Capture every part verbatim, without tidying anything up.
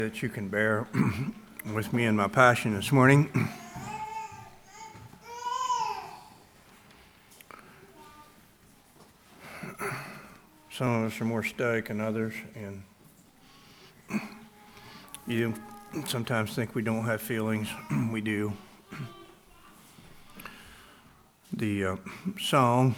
That you can bear with me in my passion this morning. Some of us are more stoic than others, and you sometimes think we don't have feelings. We do. The uh, song,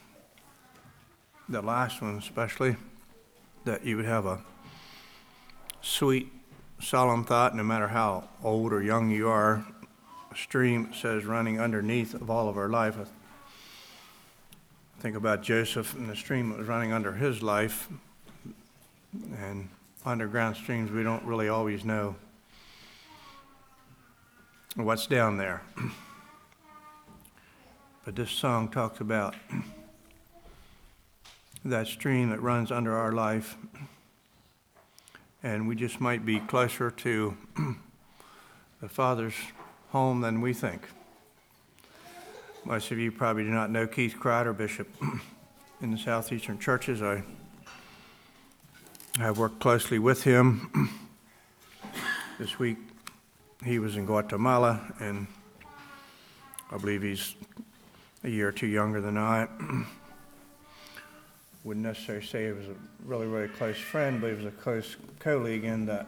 the last one especially, that you would have a sweet, solemn thought, no matter how old or young you are. A stream says running underneath of all of our life. I think about Joseph and the stream that was running under his life, and underground streams, we don't really always know what's down there. But this song talks about that stream that runs under our life, and we just might be closer to the Father's home than we think. Most of you probably do not know Keith Kreider, Bishop in the Southeastern churches. I have worked closely with him. This week he was in Guatemala, and I believe he's a year or two younger than I. Wouldn't necessarily say he was a really, really close friend, but he was a close colleague in that,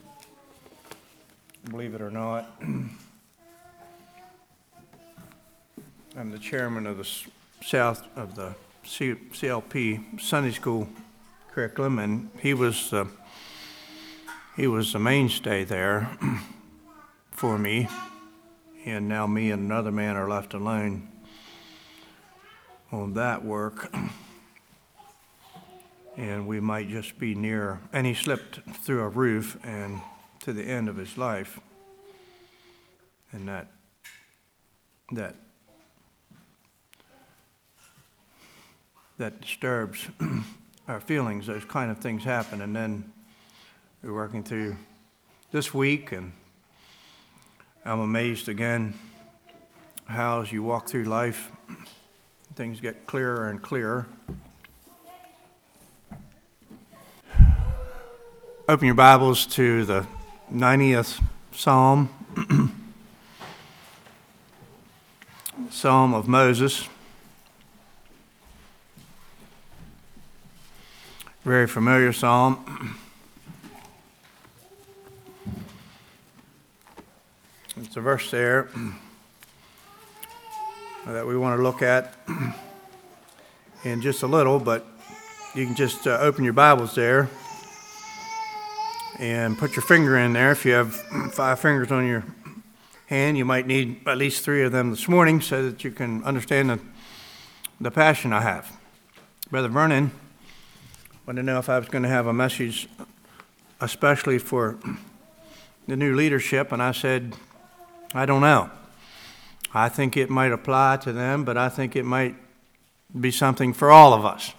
believe it or not, I'm the chairman of the South of the C L P Sunday School curriculum, and he was uh, he was the mainstay there for me, and now me and another man are left alone on that work. And we might just be near, and he slipped through a roof and to the end of his life. And that, that, that disturbs our feelings. Those kind of things happen. And then we're working through this week, and I'm amazed again how as you walk through life, things get clearer and clearer. Open your Bibles to the ninetieth Psalm, Psalm of Moses. Very familiar psalm. It's a verse there that we want to look at in just a little, but you can just uh, open your Bibles there and put your finger in there. If you have five fingers on your hand, you might need at least three of them this morning so that you can understand the, the passion I have. Brother Vernon wanted to know if I was going to have a message especially for the new leadership, and I said, I don't know. I think it might apply to them, but I think it might be something for all of us.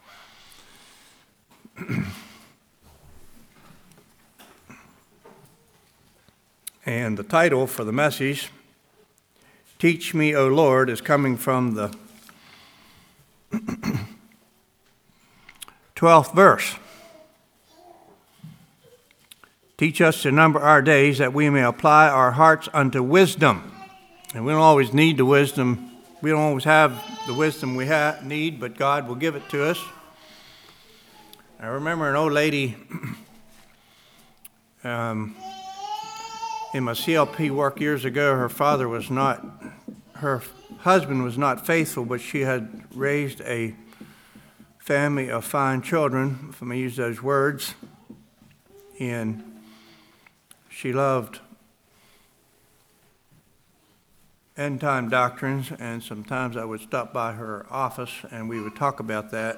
And the title for the message, Teach Me, O Lord, is coming from the twelfth verse. Teach us to number our days that we may apply our hearts unto wisdom. And we don't always need the wisdom. We don't always have the wisdom we ha- need, but God will give it to us. I remember an old lady um, in my C L P work years ago. Her father was not, her husband was not faithful, but she had raised a family of fine children, if I may use those words, and she loved end-time doctrines, and sometimes I would stop by her office and we would talk about that.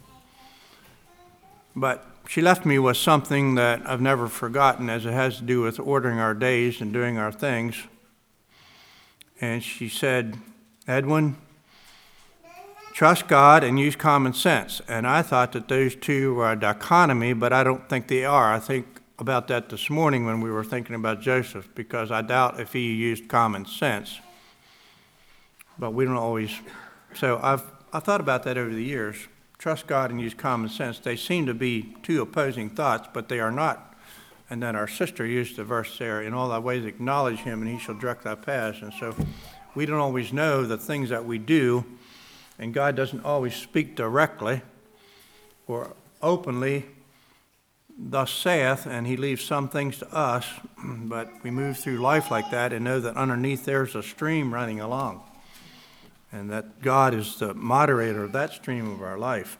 But she left me with something that I've never forgotten, as it has to do with ordering our days and doing our things. And she said, Edwin, trust God and use common sense. And I thought that those two were a dichotomy, but I don't think they are. I think about that this morning when we were thinking about Joseph, because I doubt if he used common sense. But we don't always. So I've I thought about that over the years. Trust God and use common sense. They seem to be two opposing thoughts, but they are not And then our sister used the verse there, in all thy ways acknowledge him and he shall direct thy paths. And so we don't always know the things that we do, and God doesn't always speak directly or openly, thus saith, and he leaves some things to us, but we move through life like that and know that underneath there's a stream running along, and that God is the moderator of that stream of our life.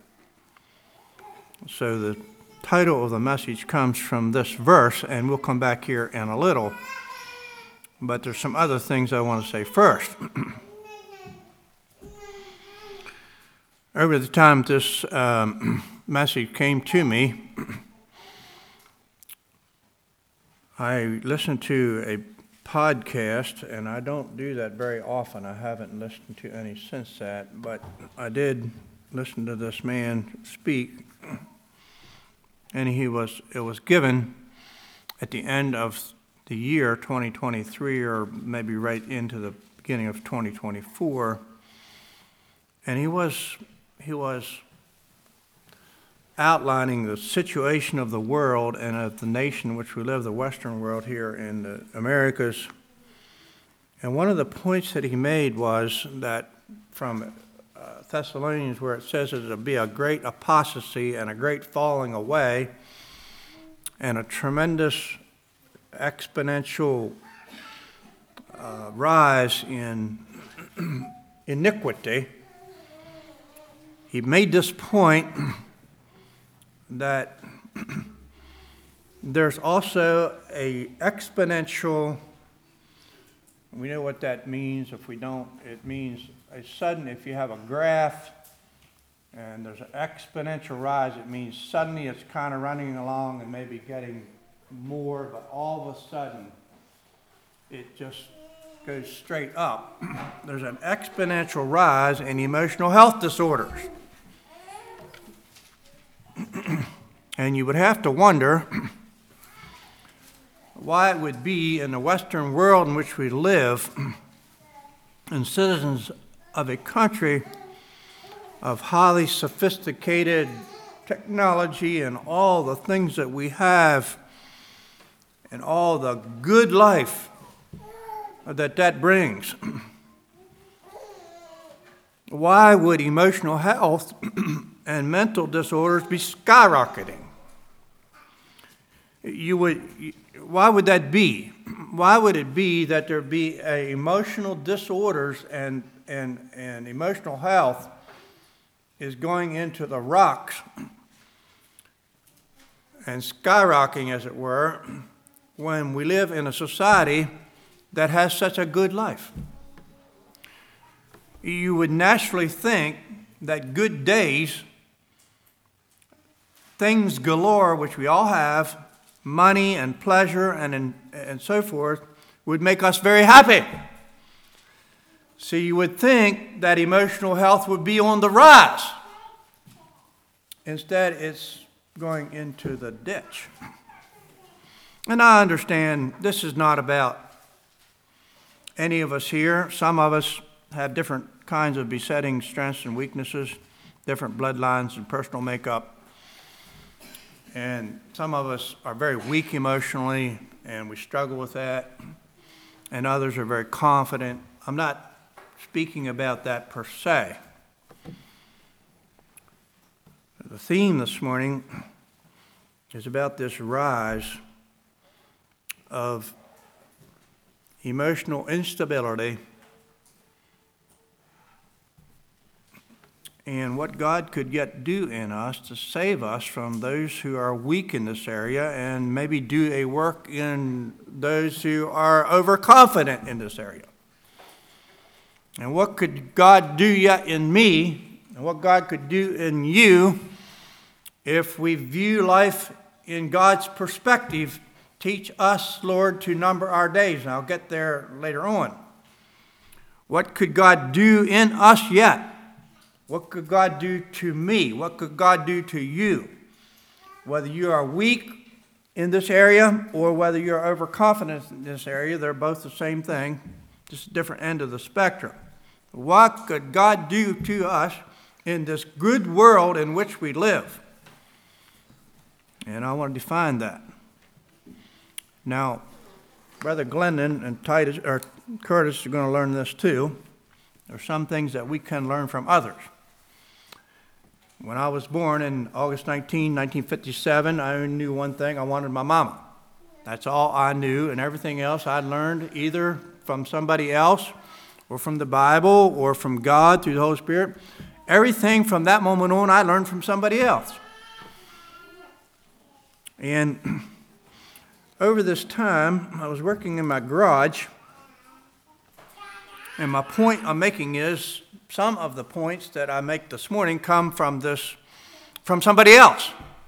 So the title of the message comes from this verse, and we'll come back here in a little, but there's some other things I want to say first. Over the time this um, message came to me, I listened to a podcast, and I don't do that very often. I haven't listened to any since that, but I did listen to this man speak, and he was it was given at the end of the year twenty twenty-three, or maybe right into the beginning of twenty twenty-four, and he was he was outlining the situation of the world and of the nation in which we live, the Western world here in the Americas. And one of the points that he made was that from uh, Thessalonians, where it says it'll be a great apostasy and a great falling away and a tremendous exponential uh, rise in iniquity, he made this point that there's also a exponential, we know what that means. If we don't, it means a sudden, if you have a graph and there's an exponential rise, it means suddenly it's kind of running along and maybe getting more, but all of a sudden it just goes straight up. There's an exponential rise in emotional health disorders. And you would have to wonder why it would be in the Western world in which we live, and citizens of a country of highly sophisticated technology and all the things that we have and all the good life that that brings. Why would emotional health and mental disorders be skyrocketing? You would, why would that be? Why would it be that there be a emotional disorders and, and, and emotional health is going into the rocks and skyrocketing, as it were, when we live in a society that has such a good life? You would naturally think that good days, things galore, which we all have, money and pleasure and, and so forth, would make us very happy. So you would think that emotional health would be on the rise. Instead, it's going into the ditch. And I understand this is not about any of us here. Some of us have different kinds of besetting strengths and weaknesses, different bloodlines and personal makeup. And some of us are very weak emotionally, and we struggle with that. And others are very confident. I'm not speaking about that per se. The theme this morning is about this rise of emotional instability and what God could yet do in us to save us from those who are weak in this area, and maybe do a work in those who are overconfident in this area. And what could God do yet in me, and what God could do in you, if we view life in God's perspective. Teach us, Lord, to number our days. And I'll get there later on. What could God do in us yet? What could God do to me? What could God do to you? Whether you are weak in this area or whether you're overconfident in this area, they're both the same thing, just a different end of the spectrum. What could God do to us in this good world in which we live? And I want to define that. Now, Brother Glendon and Titus or Curtis are going to learn this too. There are some things that we can learn from others. When I was born in August nineteenth, nineteen fifty-seven, I only knew one thing. I wanted my mama. That's all I knew, and everything else I learned either from somebody else or from the Bible or from God through the Holy Spirit. Everything from that moment on I learned from somebody else. And over this time, I was working in my garage, and my point I'm making is some of the points that I make this morning come from this, from somebody else.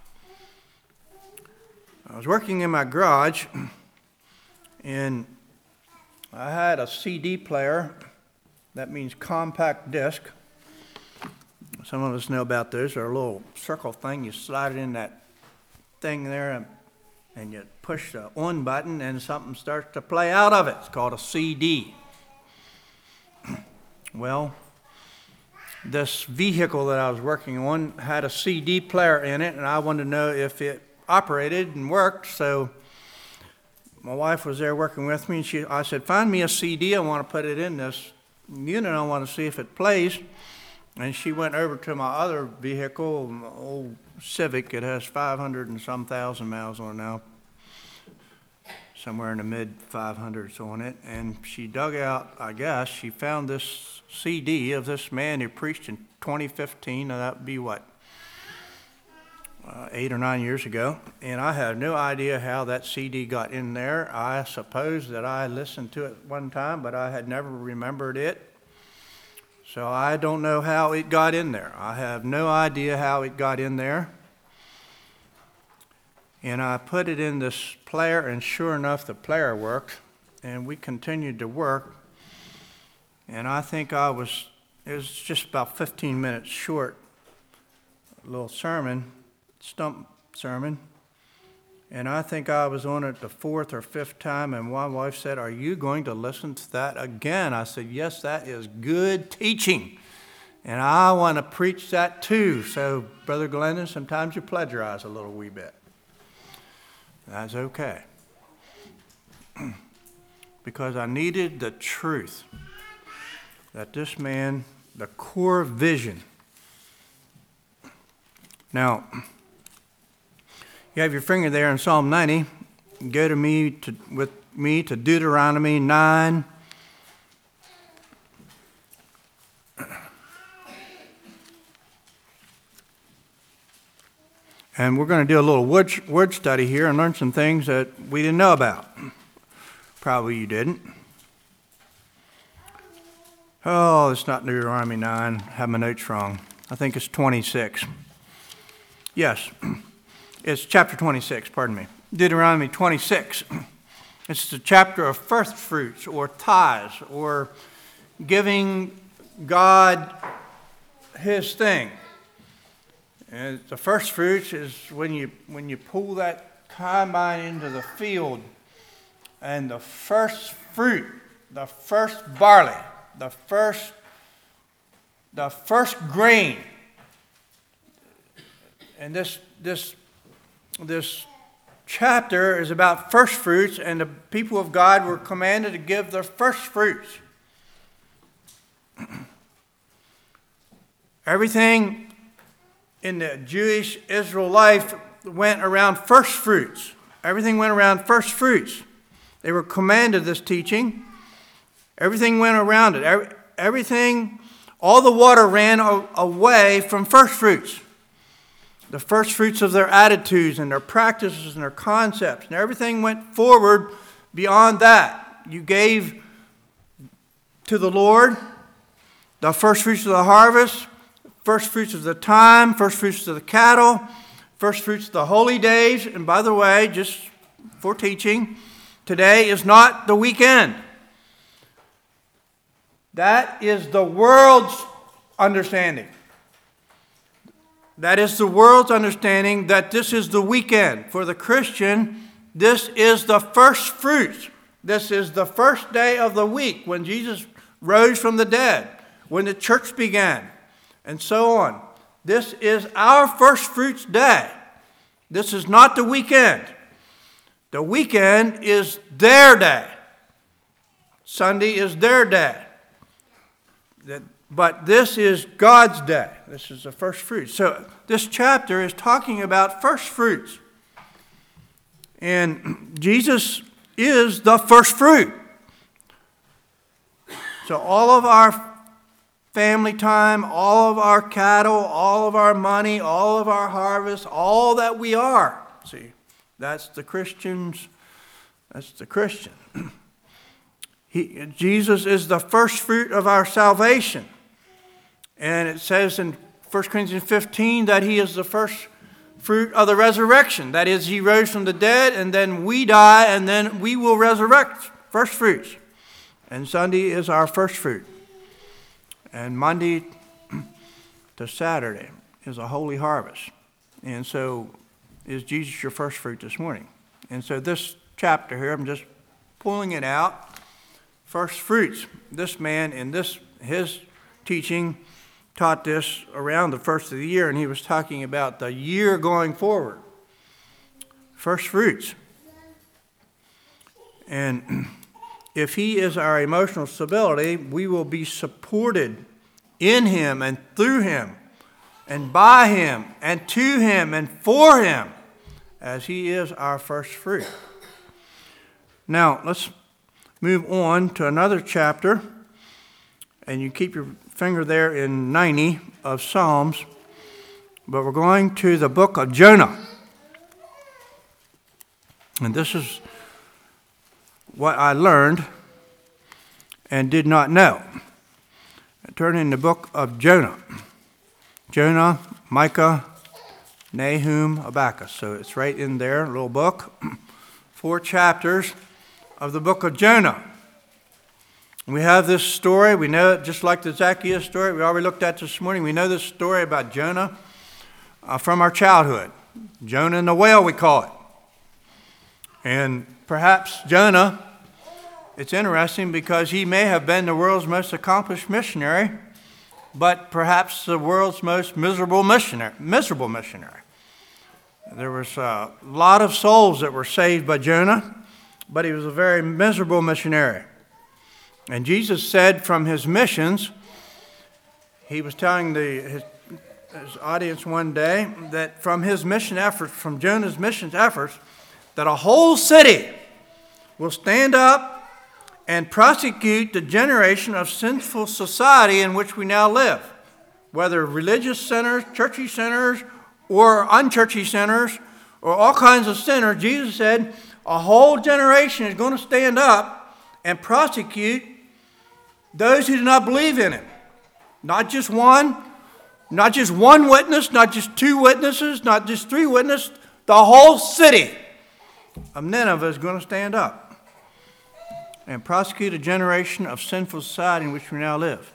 I was working in my garage, and I had a C D player. That means compact disc. Some of us know about those. They're a little circle thing. You slide it in that thing there, and, and you push the on button, and something starts to play out of it. It's called a C D. Well, this vehicle that I was working on had a C D player in it, and I wanted to know if it operated and worked. So my wife was there working with me, and she, I said, find me a C D. I want to put it in this unit. I want to see if it plays. And she went over to my other vehicle, my old Civic. It has five hundred and some thousand miles on it now, somewhere in the mid five hundreds on it. And she dug out, I guess, she found this C D of this man who preached in twenty fifteen. Now that would be what, uh, eight or nine years ago. And I had no idea how that C D got in there. I suppose that I listened to it one time, but I had never remembered it. So I don't know how it got in there. I have no idea how it got in there. And I put it in this player, and sure enough, the player worked. And we continued to work. And I think I was, it was just about fifteen minutes short, a little sermon, stump sermon. And I think I was on it the fourth or fifth time, and my wife said, are you going to listen to that again? I said, yes, that is good teaching, and I want to preach that too. So, Brother Glendon, sometimes you plagiarize a little wee bit. That's okay. Because I needed the truth that this man, the core vision. Now, you have your finger there in Psalm ninety. Go to me to, with me to Deuteronomy nine. And we're going to do a little word, word study here and learn some things that we didn't know about. Probably you didn't. Oh, it's not Deuteronomy nine. I have my notes wrong. I think it's twenty-six. Yes. It's chapter twenty-six, pardon me. Deuteronomy twenty-six. It's the chapter of first fruits or tithes or giving God his thing. And the first fruits is when you when you pull that combine into the field, and the first fruit, the first barley, the first the first grain. And this this This chapter is about first fruits, and the people of God were commanded to give their first fruits. Everything in the Jewish Israel life went around first fruits. Everything went around first fruits. They were commanded this teaching. Everything went around it. Every, everything, all the water ran a, away from first fruits. The first fruits of their attitudes and their practices and their concepts. And everything went forward beyond that. You gave to the Lord the first fruits of the harvest, first fruits of the time, first fruits of the cattle, first fruits of the holy days. And by the way, just for teaching, today is not the weekend. That is the world's understanding. That is the world's understanding that this is the weekend. For the Christian, this is the first fruits. This is the first day of the week when Jesus rose from the dead, when the church began, and so on. This is our first fruits day. This is not the weekend. The weekend is their day. Sunday is their day. But this is God's day. This is the first fruits. So this chapter is talking about first fruits. And Jesus is the first fruit. So all of our family time, all of our cattle, all of our money, all of our harvest, all that we are. See, that's the Christians. That's the Christian. He, Jesus is the first fruit of our salvation. And it says in First Corinthians fifteen that he is the first fruit of the resurrection. That is, he rose from the dead, and then we die, and then we will resurrect. First fruits. And Sunday is our first fruit. And Monday to Saturday is a holy harvest. And so is Jesus your first fruit this morning? And so this chapter here, I'm just pulling it out. First fruits. This man in this his teaching taught this around the first of the year, and he was talking about the year going forward. First fruits. And if he is our emotional stability, we will be supported in him and through him and by him and to him and for him as he is our first fruit. Now, let's move on to another chapter, and you keep your finger there in ninety of Psalms, but we're going to the book of Jonah. And this is what I learned and did not know. Turn in the book of Jonah. Jonah, Micah, Nahum, Habakkuk. So it's right in there, a little book. Four chapters of the book of Jonah. We have this story. We know it just like the Zacchaeus story we already looked at this morning. We know this story about Jonah uh, from our childhood. Jonah and the whale, we call it. And perhaps Jonah, it's interesting because he may have been the world's most accomplished missionary, but perhaps the world's most miserable missionary. Miserable missionary. There was a lot of souls that were saved by Jonah, but he was a very miserable missionary. And Jesus said from his missions, he was telling the, his, his audience one day that from his mission efforts, from Jonah's mission efforts, that a whole city will stand up and prosecute the generation of sinful society in which we now live, whether religious sinners, churchy sinners, or unchurchy sinners, or all kinds of sinners. Jesus said a whole generation is going to stand up and prosecute those who do not believe in him. Not just one, not just one witness, not just two witnesses, not just three witnesses. The whole city of Nineveh is going to stand up and prosecute a generation of sinful society in which we now live.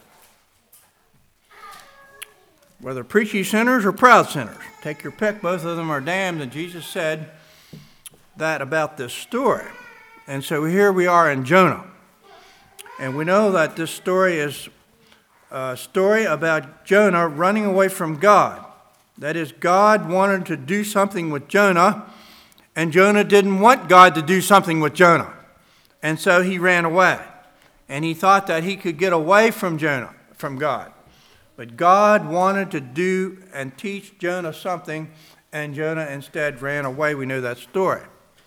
Whether preachy sinners or proud sinners, take your pick, both of them are damned, and Jesus said that about this story. And so here we are in Jonah. And we know that this story is a story about Jonah running away from God. That is, God wanted to do something with Jonah, and Jonah didn't want God to do something with Jonah. And so he ran away. And he thought that he could get away from Jonah, from God. But God wanted to do and teach Jonah something, and Jonah instead ran away. We know that story.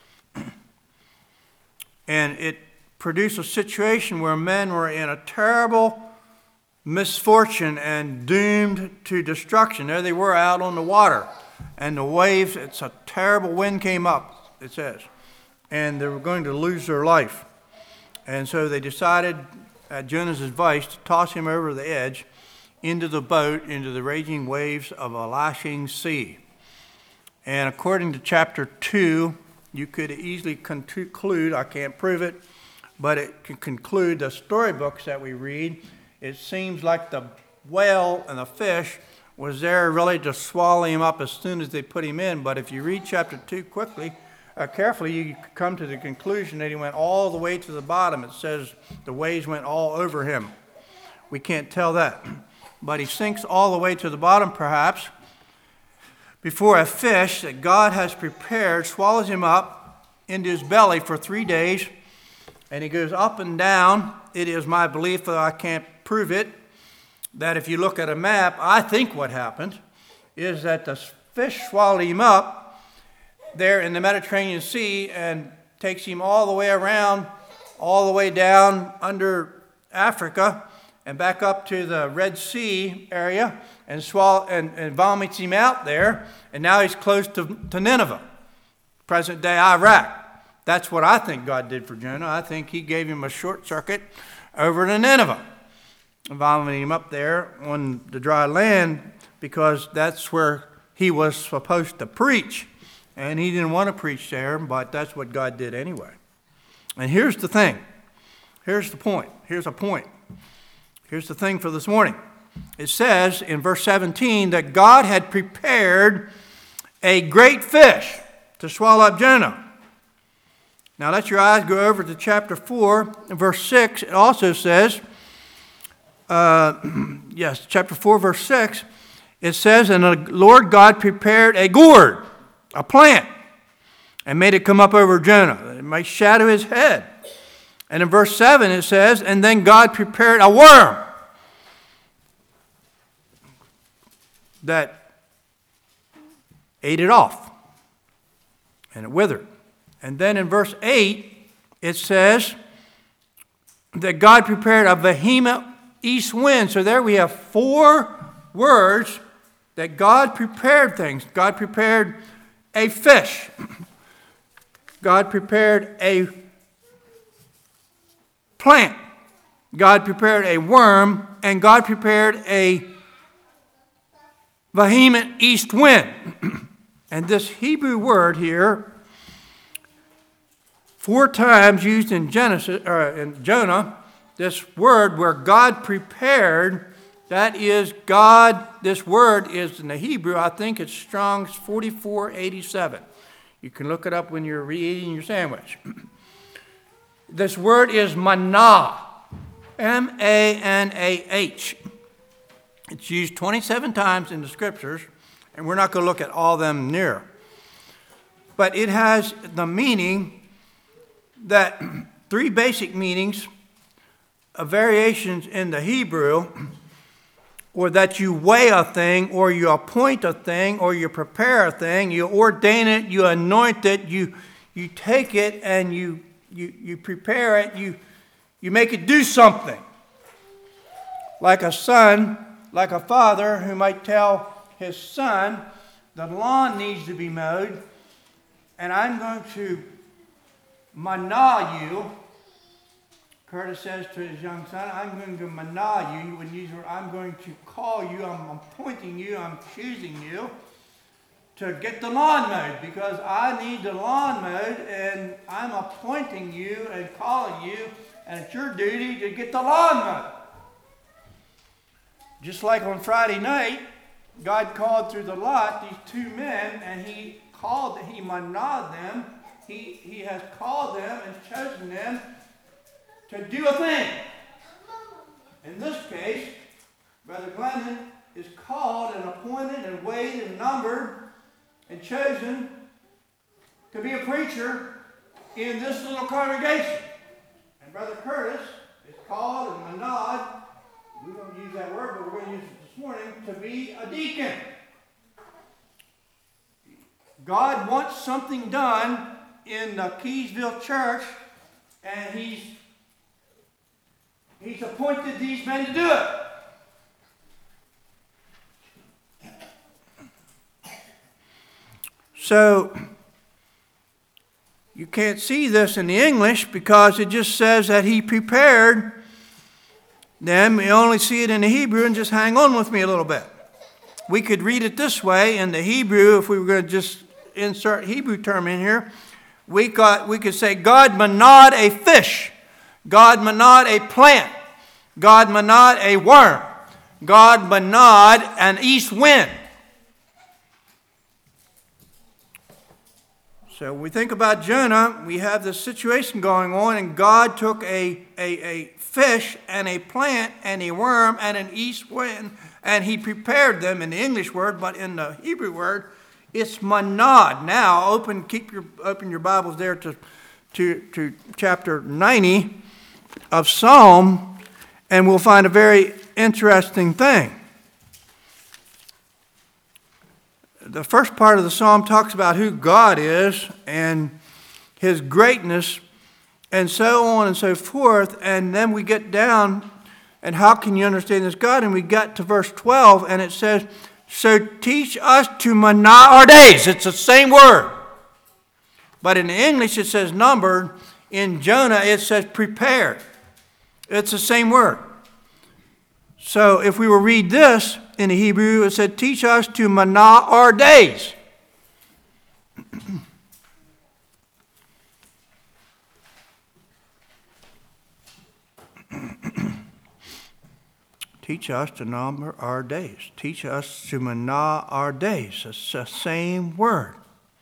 And it produced a situation where men were in a terrible misfortune and doomed to destruction. There they were out on the water, and the waves, it's a terrible wind came up, it says, and they were going to lose their life. And so they decided, at Jonah's advice, to toss him over the edge into the boat, into the raging waves of a lashing sea. And according to chapter two, you could easily conclude, I can't prove it, but it can conclude the storybooks that we read. It seems like the whale and the fish was there really to swallow him up as soon as they put him in. But if you read chapter two quickly, uh, carefully, you come to the conclusion that he went all the way to the bottom. It says the waves went all over him. We can't tell that. But he sinks all the way to the bottom, perhaps, before a fish that God has prepared swallows him up into his belly for three days, and he goes up and down. It is my belief, though I can't prove it, that if you look at a map, I think what happened is that the fish swallowed him up there in the Mediterranean Sea and takes him all the way around, all the way down under Africa and back up to the Red Sea area and swallow and, and vomits him out there. And now he's close to, to Nineveh, present day Iraq. That's what I think God did for Jonah. I think he gave him a short circuit over to Nineveh, vomiting him up there on the dry land, because that's where he was supposed to preach. And he didn't want to preach there, but that's what God did anyway. And here's the thing. Here's the point. Here's a point. Here's the thing for this morning. It says in verse seventeen that God had prepared a great fish to swallow up Jonah. Now let your eyes go over to chapter four, verse six. It also says, uh, yes, chapter four, verse six, it says, and the Lord God prepared a gourd, a plant, and made it come up over Jonah, that it might shadow his head. And in verse seven it says, and then God prepared a worm that ate it off, and it withered. And then in verse eight it says that God prepared a vehement east wind. So there we have four words that God prepared things. God prepared a fish. God prepared a plant. God prepared a worm. And God prepared a vehement east wind. And this Hebrew word here, four times used in Genesis or in Jonah, this word where God prepared, that is God, this word is in the Hebrew, I think it's Strong's forty-four eighty-seven. You can look it up when you're eating your sandwich. This word is manah, M A N A H. It's used twenty-seven times in the scriptures, and we're not going to look at all of them near. But it has the meaning that three basic meanings of variations in the Hebrew, or that you weigh a thing, or you appoint a thing, or you prepare a thing, you ordain it, you anoint it, you you take it and you you you prepare it, you you make it do something. Like a son, like a father who might tell his son, the lawn needs to be mowed, and I'm going to manah you. Curtis says to his young son, I'm going to manah you. He would use the word, I'm going to call you, I'm appointing you, I'm choosing you to get the lawn mowed, because I need the lawn mowed, and I'm appointing you and calling you, and it's your duty to get the lawn mowed. Just like on Friday night, God called through the lot these two men, and he called, he manah them. He, he has called them and chosen them to do a thing. In this case, Brother Glendon is called and appointed and weighed and numbered and chosen to be a preacher in this little congregation. And Brother Curtis is called and manad, we don't use that word, but we're going to use it this morning, to be a deacon. God wants something done in the Keysville church, and he's He's appointed these men to do it. So, you can't see this in the English because it just says that he prepared them. You only see it in the Hebrew, and just hang on with me a little bit. We could read it this way in the Hebrew, if we were going to just insert Hebrew term in here. We, got, we could say, God manad a fish. God manad a plant. God manad a worm. God manad an east wind. So when we think about Jonah, we have this situation going on, and God took a, a, a fish and a plant and a worm and an east wind, and he prepared them in the English word, but in the Hebrew word, It's manna. Now, open, keep your, open your Bibles there to, to, to chapter ninety of Psalm, and we'll find a very interesting thing. The first part of the Psalm talks about who God is and His greatness and so on and so forth. And then we get down, and how can you understand this God? And we got to verse twelve, and it says, so teach us to manna our days. It's the same word. But in English it says numbered. In Jonah it says prepared. It's the same word. So if we will read this in the Hebrew, it said, teach us to manna our days. Teach us to number our days. Teach us to manna our days. It's the same word.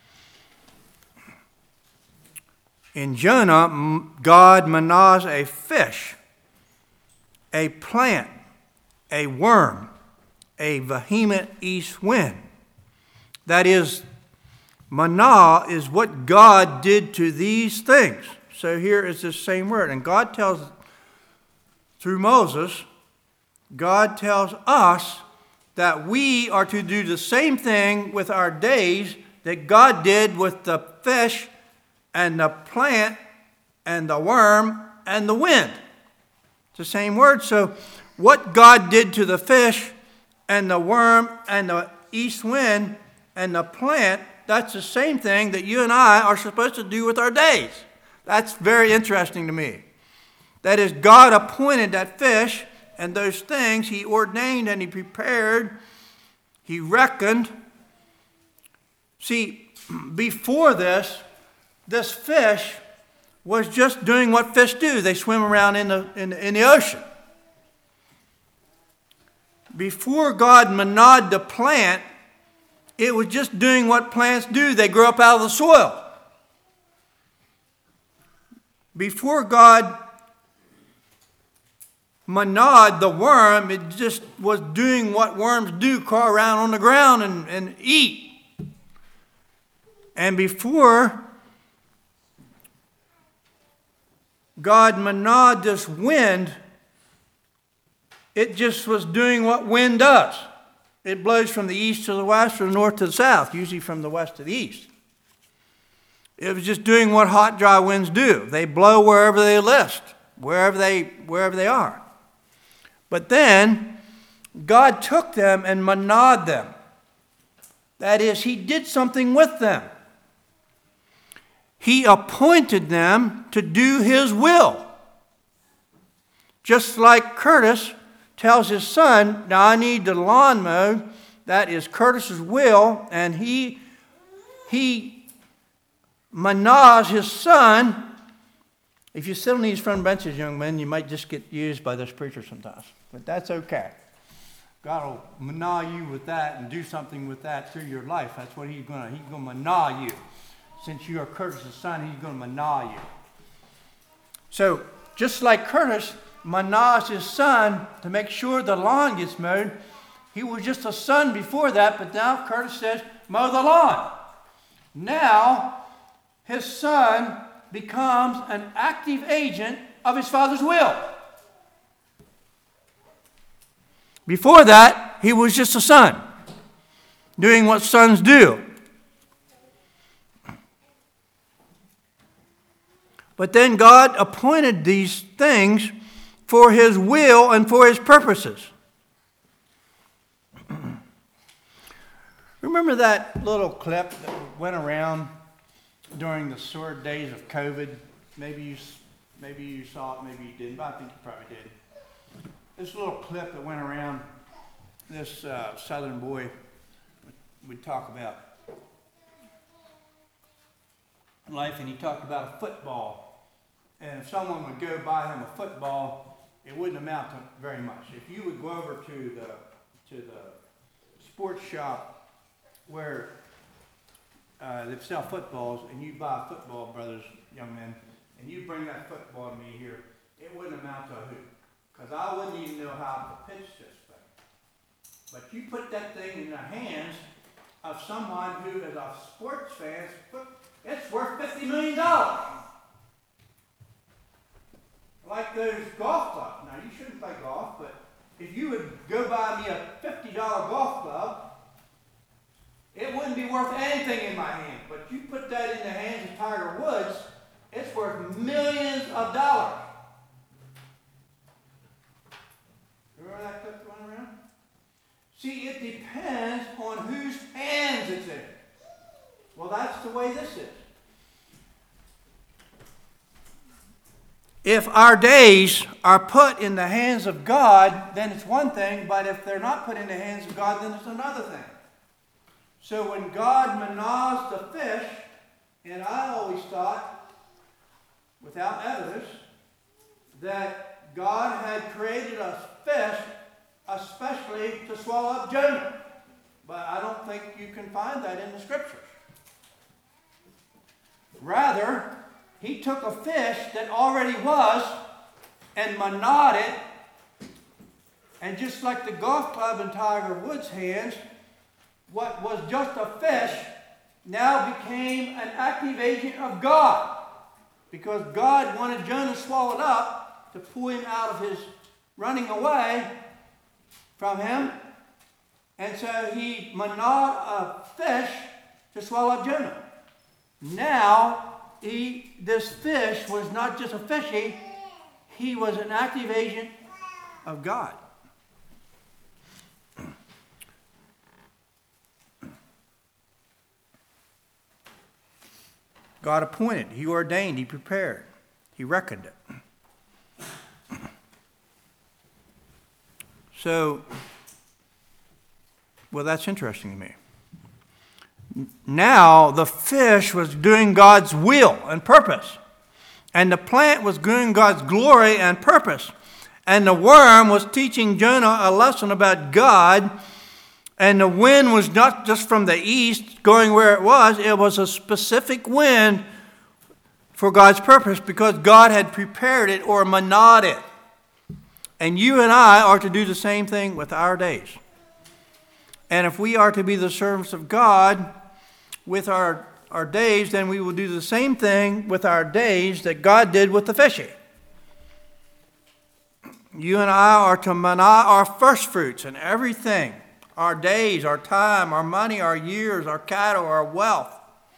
In Jonah, God mannas a fish, a plant, a worm, a vehement east wind. That is, manna is what God did to these things. So here is the same word. And God tells, through Moses, God tells us that we are to do the same thing with our days that God did with the fish and the plant and the worm and the wind. It's the same word. So what God did to the fish and the worm and the east wind and the plant, that's the same thing that you and I are supposed to do with our days. That's very interesting to me. That is, God appointed that fish and those things. He ordained and He prepared. He reckoned. See, before this, this fish was just doing what fish do. They swim around in the, in, in the ocean. Before God mannaed the plant, it was just doing what plants do. They grow up out of the soil. Before God mannaed the worm, it just was doing what worms do, crawl around on the ground and, and eat. And before God mannaed this wind, it just was doing what wind does. It blows from the east to the west, from the north to the south, usually from the west to the east. It was just doing what hot, dry winds do. They blow wherever they list, wherever they, wherever they are. But then, God took them and mannaed them. That is, He did something with them. He appointed them to do His will. Just like Curtis tells his son, now I need the lawn mowed. That is Curtis's will. And he, he mannas his son. If you sit on these front benches, young men, you might just get used by this preacher sometimes. But that's okay. God will manna you with that and do something with that through your life. That's what He's going to, He's going to manna you. Since you are Curtis's son, He's going to manna you. So, just like Curtis mannas his son to make sure the lawn gets mowed, he was just a son before that, but now Curtis says, mow the lawn. Now, his son becomes an active agent of his father's will. Before that, he was just a son, doing what sons do. But then God appointed these things for His will and for His purposes. Remember that little clip that went around during the sore days of COVID? Maybe you, maybe you saw it, maybe you didn't, but I think you probably did. This little clip that went around, this uh, southern boy would talk about life, and he talked about a football. And if someone would go buy him a football, it wouldn't amount to very much. If you would go over to the to the sports shop where uh, they sell footballs, and you buy a football, brothers, young men, and you bring that football to me here, it wouldn't amount to a hoop. Because I wouldn't even know how to pitch this thing. But you put that thing in their hands, of someone who is a sports fan, it's worth fifty million dollars. Like those golf clubs. Now, you shouldn't play golf, but if you would go buy me a fifty dollar golf club, it wouldn't be worth anything in my hand. But you put that in the hands of Tiger Woods, it's worth millions of dollars. Remember that clip going around? See, it depends on whose hands it's in. Well, that's the way this is. If our days are put in the hands of God, then it's one thing, but if they're not put in the hands of God, then it's another thing. So when God managed the fish, and I always thought, without evidence, that God had created a fish especially to swallow up Jonah. But I don't think you can find that in the Scriptures. Rather, he took a fish that already was and managed it, and just like the golf club in Tiger Woods' hands, what was just a fish now became an active agent of God, because God wanted Jonah swallowed up to pull him out of his running away from him, and so he managed a fish to swallow up Jonah. Now, he, this fish was not just a fishy, he was an active agent of God. God appointed, he ordained, he prepared, he reckoned it. So, well, that's interesting to me. Now the fish was doing God's will and purpose, and the plant was doing God's glory and purpose, and the worm was teaching Jonah a lesson about God, and the wind was not just from the east going where it was, it was a specific wind for God's purpose, because God had prepared it or managed it. And you and I are to do the same thing with our days. And if we are to be the servants of God with our, our days, then we will do the same thing with our days that God did with the fishing. You and I are to manage our first fruits and everything. Our days, our time, our money, our years, our cattle, our wealth.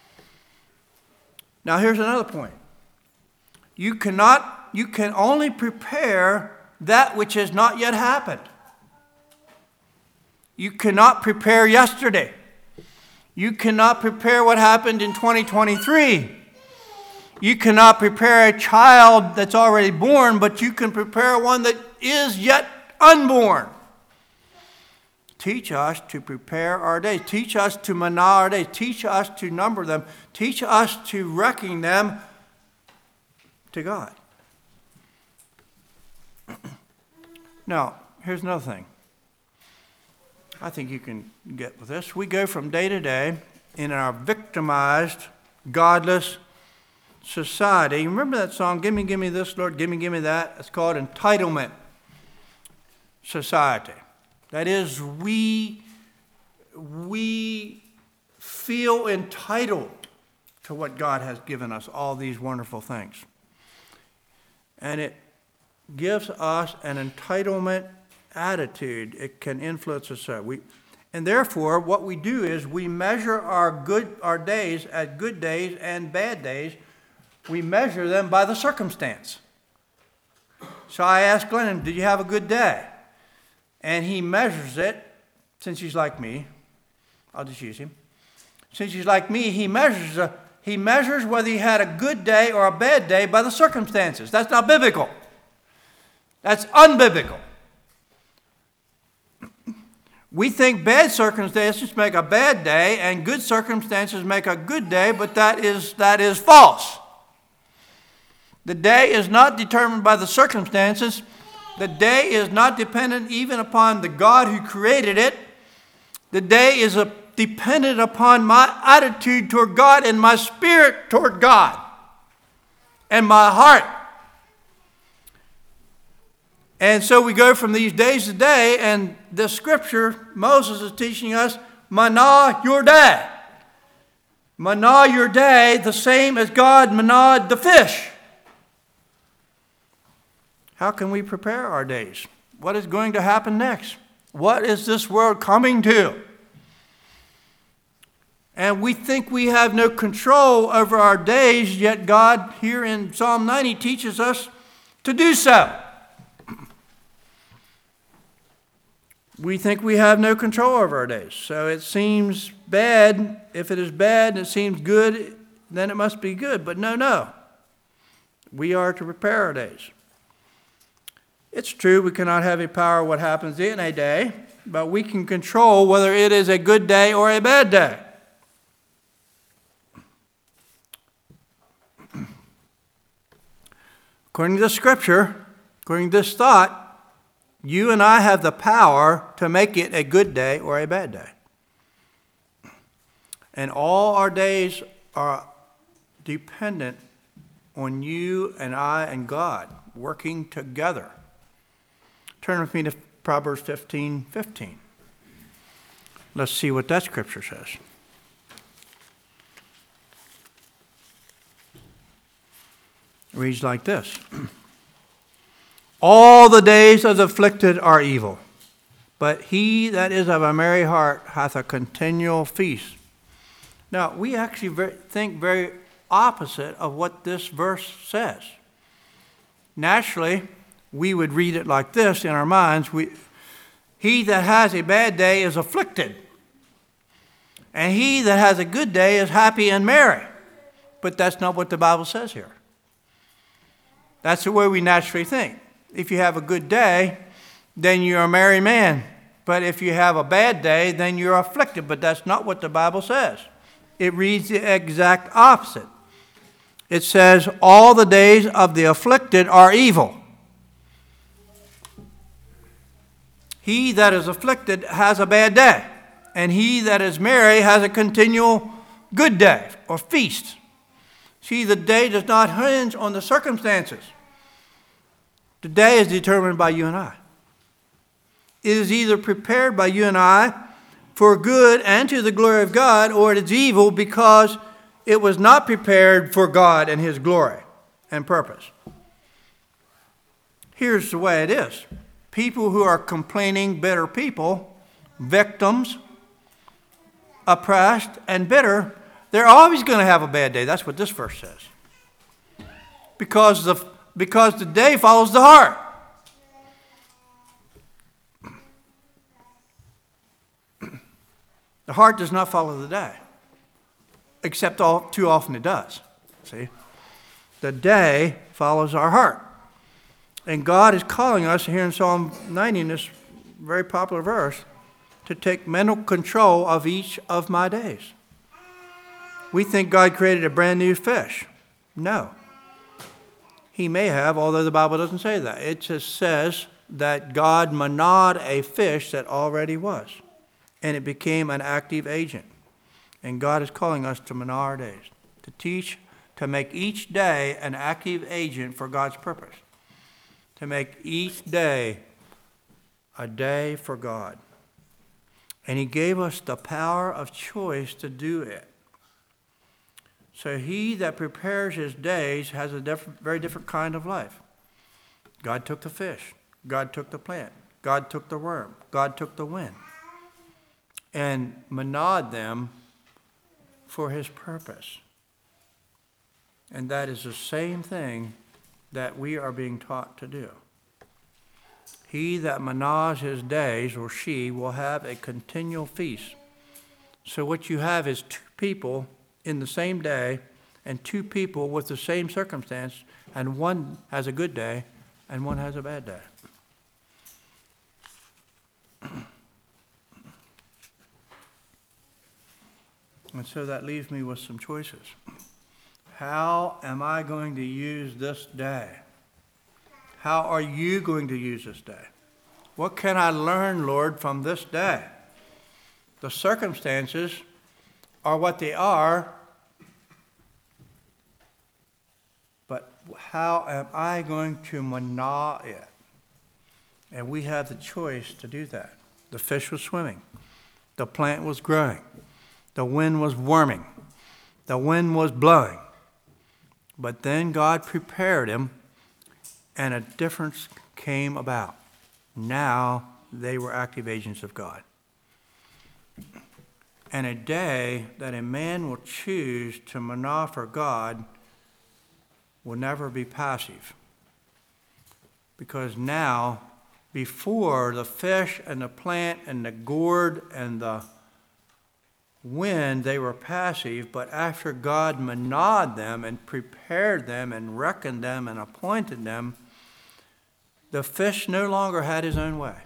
Now here's another point. You cannot, you can only prepare that which has not yet happened. You cannot prepare yesterday. You cannot prepare what happened in twenty twenty-three. You cannot prepare a child that's already born, but you can prepare one that is yet unborn. Teach us to prepare our days. Teach us to manage our days. Teach us to number them. Teach us to reckon them to God. Now, here's another thing. I think you can get with this. We go from day to day in our victimized, godless society. You remember that song, "Gimme, gimme this, Lord, gimme, gimme that"? It's called entitlement society. That is, we, we feel entitled to what God has given us, all these wonderful things. And it gives us an entitlement attitude. It can influence us. So we, and therefore, what we do is we measure our good, our days as good days and bad days. We measure them by the circumstance. So I asked Glennon, "Did you have a good day?" And he measures it, since he's like me. I'll just use him. Since he's like me, he measures a, he measures whether he had a good day or a bad day by the circumstances. That's not biblical. That's unbiblical. We think bad circumstances make a bad day and good circumstances make a good day, but that is, that is false. The day is not determined by the circumstances. The day is not dependent even upon the God who created it. The day is a, dependent upon my attitude toward God and my spirit toward God and my heart. And so we go from these days to day, and this scripture, Moses is teaching us, manna your day. Manna your day the same as God manned the fish. How can we prepare our days? What is going to happen next? What is this world coming to? And we think we have no control over our days, yet God here in Psalm ninety teaches us to do so. We think we have no control over our days. So it seems bad. If it is bad and it seems good, then it must be good. But no, no. We are to prepare our days. It's true we cannot have a power of what happens in a day, but we can control whether it is a good day or a bad day. According to the Scripture, according to this thought, you and I have the power to make it a good day or a bad day. And all our days are dependent on you and I and God working together. Turn with me to Proverbs fifteen fifteen. Let's see what that scripture says. It reads like this. All the days of the afflicted are evil, but he that is of a merry heart hath a continual feast. Now, we actually very, think very opposite of what this verse says. Naturally, we would read it like this in our minds. We, he that has a bad day is afflicted, and he that has a good day is happy and merry. But that's not what the Bible says here. That's the way we naturally think. If you have a good day, then you're a merry man. But if you have a bad day, then you're afflicted. But that's not what the Bible says. It reads the exact opposite. It says, all the days of the afflicted are evil. He that is afflicted has a bad day, and he that is merry has a continual good day or feast. See, the day does not hinge on the circumstances. The day is determined by you and I. It is either prepared by you and I for good and to the glory of God, or it is evil because it was not prepared for God and His glory and purpose. Here's the way it is. People who are complaining, bitter people, victims, oppressed, and bitter, they're always going to have a bad day. That's what this verse says. Because the, because the day follows the heart. The heart does not follow the day, except all, too often it does. See? The day follows our heart. And God is calling us here in Psalm ninety, in this very popular verse, to take mental control of each of my days. We think God created a brand new fish. No. He may have, although the Bible doesn't say that. It just says that God manned a fish that already was, and it became an active agent. And God is calling us to manna our days, to teach, to make each day an active agent for God's purpose, to make each day a day for God. And He gave us the power of choice to do it. So he that prepares his days has a different, very different kind of life. God took the fish. God took the plant. God took the worm. God took the wind. And manned them for His purpose. And that is the same thing that we are being taught to do. He that mannas his days, or she, will have a continual feast. So what you have is two people in the same day, and two people with the same circumstance, and one has a good day, and one has a bad day. And so that leaves me with some choices. How am I going to use this day? How are you going to use this day? What can I learn, Lord, from this day? The circumstances are what they are, but how am I going to manna it? And we have the choice to do that. The fish was swimming. The plant was growing. The wind was warming. The wind was blowing. But then God prepared him, and a difference came about. Now they were active agents of God. And a day that a man will choose to manna for God will never be passive. Because now, before the fish and the plant and the gourd and the wind, they were passive, but after God manned them and prepared them and reckoned them and appointed them, the fish no longer had his own way.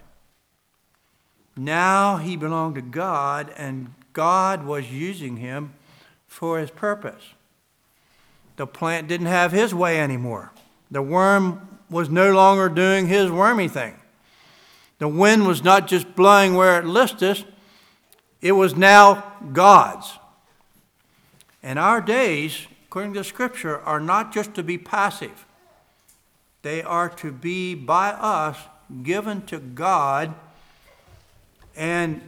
Now he belonged to God, and God was using him for his purpose. The plant didn't have his way anymore. The worm was no longer doing his wormy thing. The wind was not just blowing where it listeth, it was now God's. And our days, according to Scripture, are not just to be passive. They are to be by us given to God. And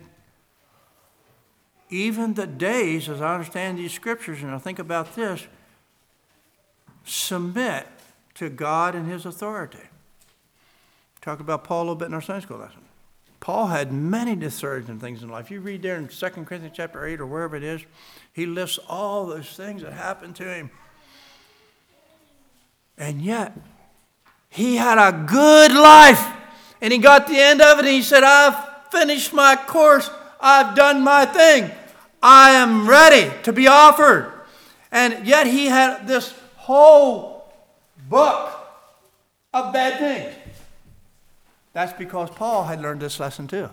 even the days, as I understand these Scriptures, and I think about this, submit to God and his authority. Talked about Paul a little bit in our Sunday school lesson. Paul had many discouraging things in life. You read there in Second Corinthians chapter eight or wherever it is, he lists all those things that happened to him. And yet, he had a good life. And he got the end of it and he said, I've finished my course. I've done my thing. I am ready to be offered. And yet he had this whole book of bad things. That's because Paul had learned this lesson too.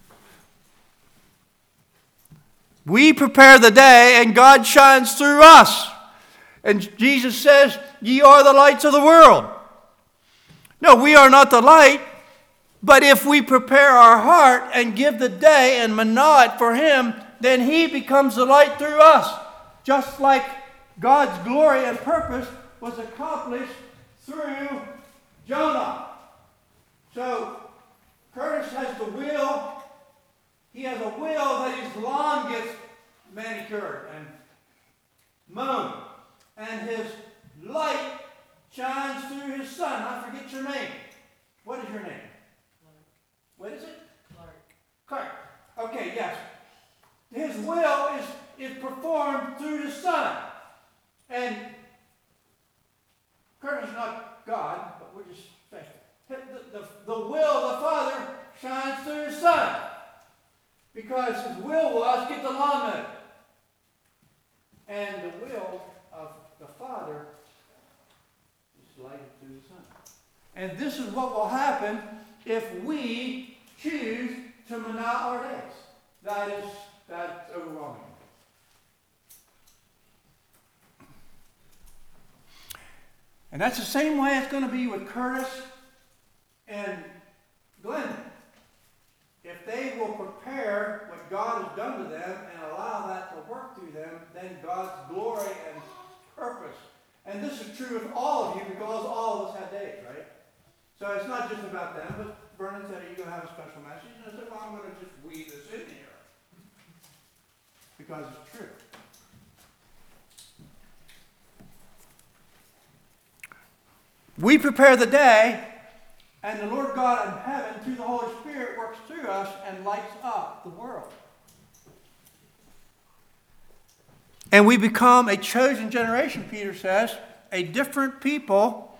We prepare the day and God shines through us. And Jesus says, ye are the lights of the world. No, we are not the light. But if we prepare our heart and give the day and manna it for him, then he becomes the light through us. Just like God's glory and purpose was accomplished through Jonah. So, Curtis has the will. He has a will that his lawn gets manicured and mown. And his light shines through his son. I forget your name. What is your name? Clark. What is it? Clark. Clark. Okay, yes. His will is, is performed through his son. And Curtis is not God, but we're just saying. The, the, the will of the Father shines through his Son. Because his will was get the lawn mowed. And the will of the Father is lighted through the Son. And this is what will happen if we choose to manna our days. That is, that's overwhelming. And that's the same way it's going to be with Curtis and Glenn. If they will prepare what God has done to them and allow that to work through them, then God's glory and purpose. And this is true with all of you because all of us have days, right? So it's not just about them, but Vernon said, are you going to have a special message? And I said, well, I'm going to just weave this in here. Because it's true. We prepare the day, and the Lord God in heaven, through the Holy Spirit, works through us and lights up the world. And we become a chosen generation, Peter says, a different people.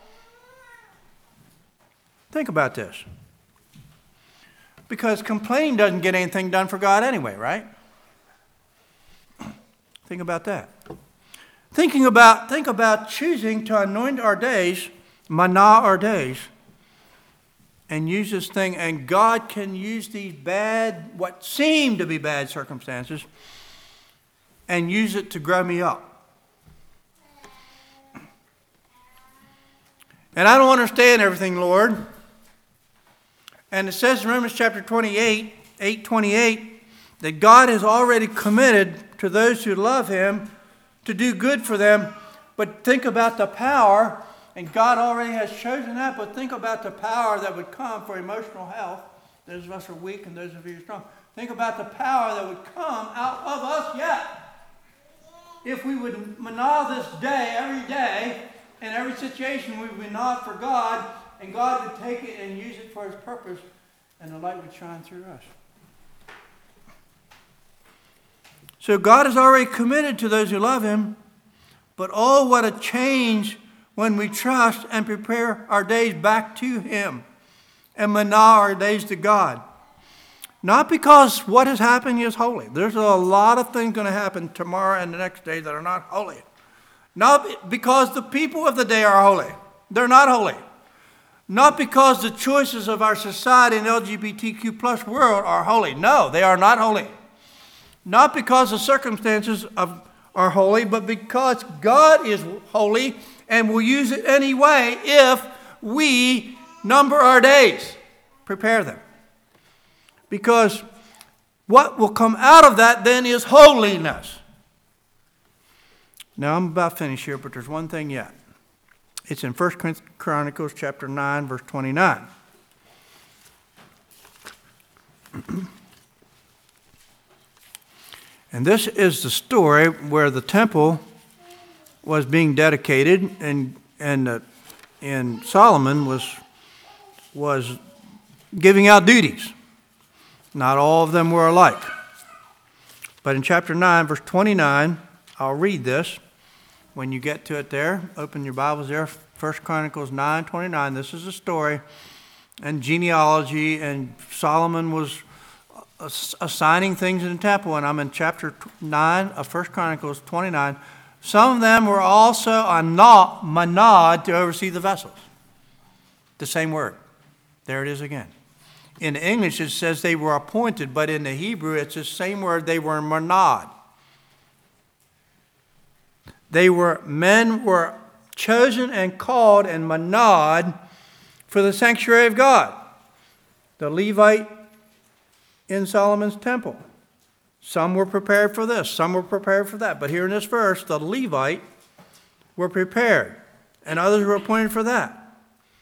Think about this. Because complaining doesn't get anything done for God anyway, right? Think about that. Thinking about, think about choosing to anoint our days, manna our days, and use this thing, and God can use these bad, what seem to be bad circumstances, and use it to grow me up. And I don't understand everything, Lord. And it says in Romans chapter twenty-eight, eight twenty-eight, that God has already committed to those who love him to do good for them. But think about the power, and God already has chosen that, but think about the power that would come for emotional health. Those of us who are weak and those of you who are strong. Think about the power that would come out of us yet. If we would manah this day, every day, in every situation, we would manah for God, and God would take it and use it for His purpose, and the light would shine through us. So God is already committed to those who love Him, but oh, what a change when we trust and prepare our days back to Him and manah our days to God. Not because what is happening is holy. There's a lot of things going to happen tomorrow and the next day that are not holy. Not because the people of the day are holy. They're not holy. Not because the choices of our society and L G B T Q plus world are holy. No, they are not holy. Not because the circumstances of, are holy, but because God is holy and will use it anyway if we number our days, prepare them. Because what will come out of that then is holiness. Now I'm about finished here, but there's one thing yet. It's in First Chronicles chapter nine, verse twenty-nine. And this is the story where the temple was being dedicated, and and uh, and Solomon was was giving out duties. Not all of them were alike. But in chapter nine, verse twenty-nine, I'll read this. When you get to it there, open your Bibles there. First Chronicles nine twenty-nine. This is a story and genealogy, and Solomon was assigning things in the temple. And I'm in chapter nine of First Chronicles twenty-nine. Some of them were also manad to oversee the vessels. The same word. There it is again. In English, it says they were appointed, but in the Hebrew, it's the same word. They were manad. They were, men were chosen and called and manad for the sanctuary of God. The Levite in Solomon's temple. Some were prepared for this. Some were prepared for that. But here in this verse, the Levite were prepared, and others were appointed for that.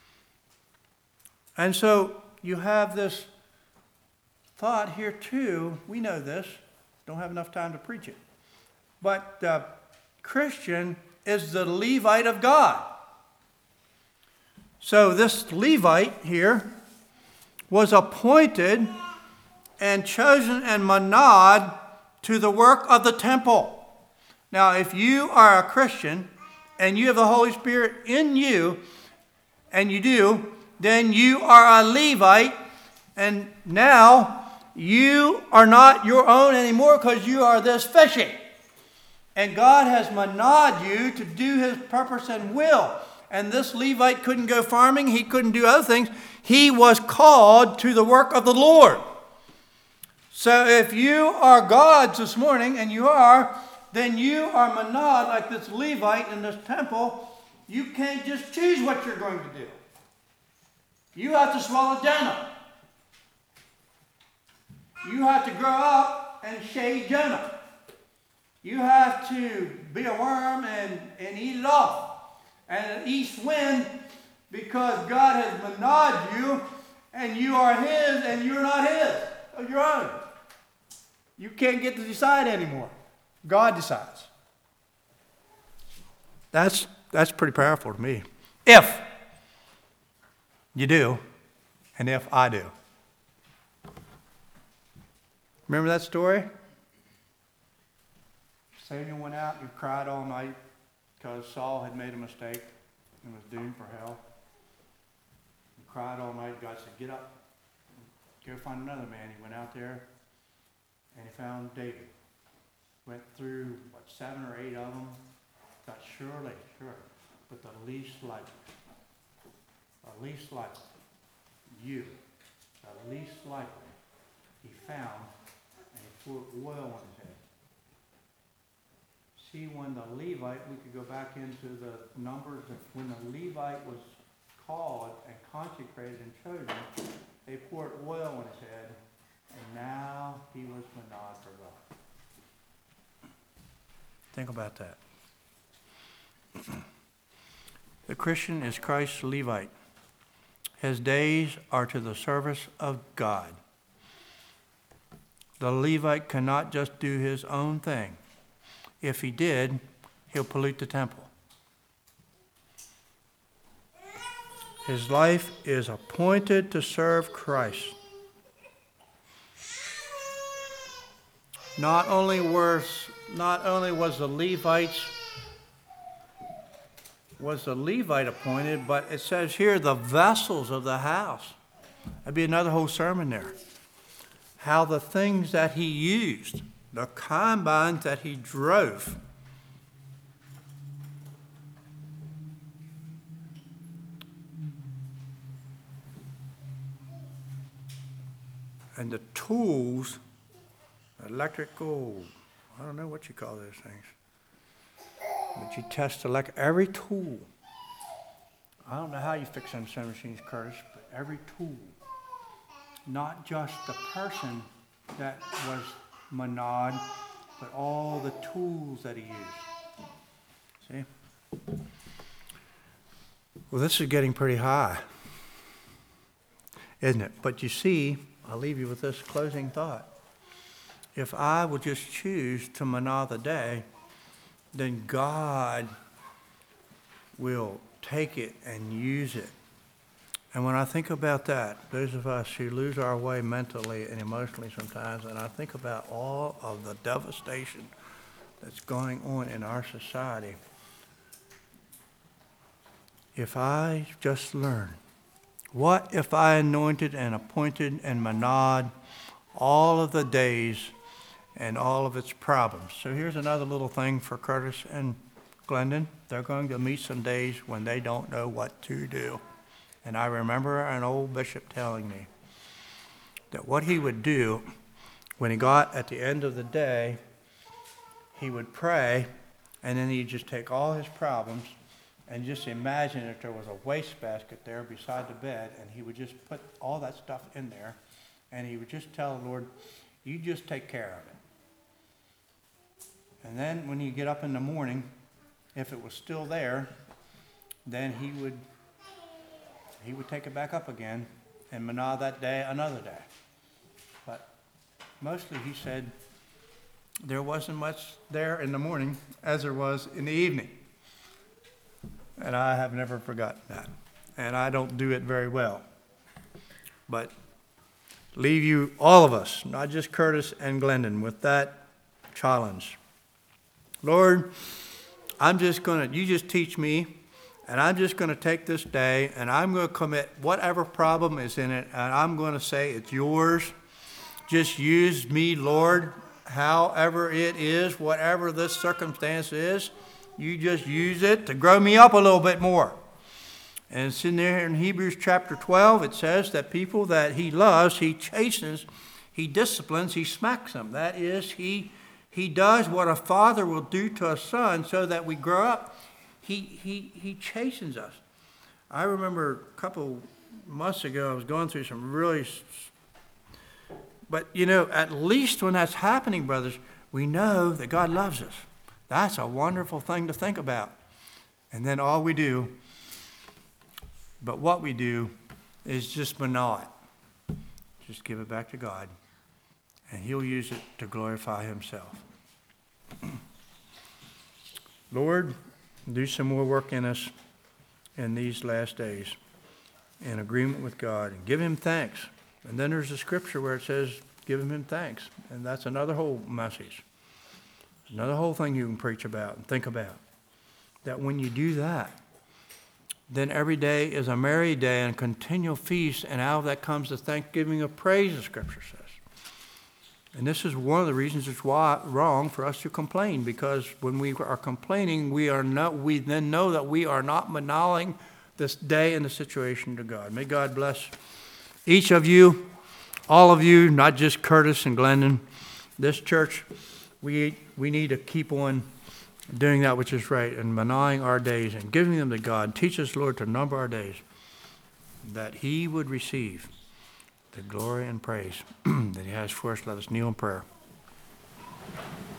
And so you have this thought here too. We know this. Don't have enough time to preach it. But uh, Christian is the Levite of God. So this Levite here was appointed and chosen and manad to the work of the temple. Now, if you are a Christian and you have the Holy Spirit in you, and you do, then you are a Levite, and now you are not your own anymore because you are this fishing. And God has manad you to do His purpose and will. And this Levite couldn't go farming. He couldn't do other things. He was called to the work of the Lord. So if you are God's this morning, and you are, then you are manad like this Levite in this temple. You can't just choose what you're going to do. You have to swallow Jonah. You have to grow up and shade Jonah. You have to be a worm and, and eat it off. And an east wind, because God has manad you, and you are His, and you're not His, of your own. You can't get to decide anymore. God decides. That's, that's pretty powerful to me. If you do, and if I do. Remember that story? Samuel went out and cried all night because Saul had made a mistake and was doomed for hell. He cried all night. God said, get up, go find another man. He went out there and he found David. Went through, what, seven or eight of them. Thought, surely, sure, but the least likely. The least likely, you, the least likely, he found, and he poured oil on his head. See, when the Levite, we could go back into the numbers, when the Levite was called and consecrated and chosen, they poured oil on his head, and now he was manad for God. Think about that. The Christian is Christ's Levite. His days are to the service of God. The Levite cannot just do his own thing. If he did, he'll pollute the temple. His life is appointed to serve Christ. Not only was, not only was the Levites, was the Levite appointed, but it says here the vessels of the house. That'd be another whole sermon there. How the things that he used, the combines that he drove, and the tools, electrical, I don't know what you call those things, but you test elect every tool. I don't know how you fix them sewing machines, Curtis, but every tool, not just the person that was Manad, but all the tools that he used. See? Well, this is getting pretty high, isn't it? But you see, I'll leave you with this closing thought. If I would just choose to manah the day, then God will take it and use it. And when I think about that, those of us who lose our way mentally and emotionally sometimes, and I think about all of the devastation that's going on in our society, if I just learn, what if I anointed and appointed and manad all of the days and all of its problems? So here's another little thing for Curtis and Glendon. They're going to meet some days when they don't know what to do. And I remember an old bishop telling me that what he would do when he got at the end of the day, he would pray, and then he'd just take all his problems and just imagine if there was a wastebasket there beside the bed, and he would just put all that stuff in there, and he would just tell the Lord, you just take care of it. And then when you get up in the morning, if it was still there, then he would he would take it back up again and manah that day another day. But mostly he said there wasn't much there in the morning as there was in the evening. And I have never forgotten that. And I don't do it very well. But leave you, all of us, not just Curtis and Glendon, with that challenge. Lord, I'm just going to, you just teach me, and I'm just going to take this day, and I'm going to commit whatever problem is in it, and I'm going to say it's yours. Just use me, Lord, however it is, whatever this circumstance is. You just use it to grow me up a little bit more. And it's in there in Hebrews chapter twelve. It says that people that he loves, he chastens, he disciplines, he smacks them. That is, he he does what a father will do to a son so that we grow up. He he he chastens us. I remember a couple months ago, I was going through some really, but you know, at least when that's happening, brothers, we know that God loves us. That's a wonderful thing to think about. And then all we do, but what we do is just manah it. Just give it back to God, and he'll use it to glorify himself. Lord, do some more work in us in these last days in agreement with God, and give him thanks. And then there's a scripture where it says, give him thanks. And that's another whole message. Another whole thing you can preach about and think about. That when you do that, then every day is a merry day and a continual feast, and out of that comes the thanksgiving of praise, the scripture says. And this is one of the reasons it's why, wrong for us to complain, because when we are complaining, we are not. We then know that we are not manahing this day and the situation to God. May God bless each of you, all of you, not just Curtis and Glendon. This church, we we need to keep on doing that which is right and manahing our days and giving them to God. Teach us, Lord, to number our days, that he would receive the glory and praise that he has for us. Let us kneel in prayer.